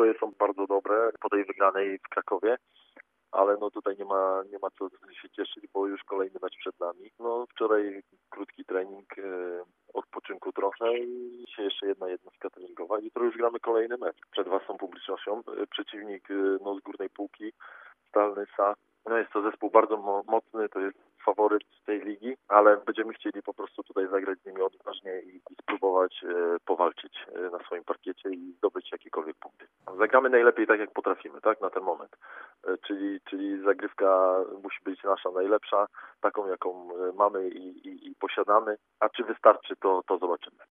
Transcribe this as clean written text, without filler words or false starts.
nastroje są bardzo dobre po tej wygranej w Krakowie. Ale tutaj nie ma co się cieszyć, bo już kolejny mecz przed nami. Wczoraj krótki trening, odpoczynku trochę i dzisiaj jeszcze jedna jednostka treningowa. Jutro już gramy kolejny mecz przed własną publicznością. Przeciwnik z górnej półki, Stalny SA. Jest to zespół bardzo mocny, to jest faworyt tej ligi, ale będziemy chcieli po prostu tutaj zagrać z nimi odważnie i spróbować powalczyć na swoim parkiecie i zdobyć jakiekolwiek punkty. Zagramy najlepiej tak, jak potrafimy, tak, na ten moment. Czyli zagrywka musi być nasza najlepsza, taką jaką mamy i posiadamy, a czy wystarczy, to zobaczymy.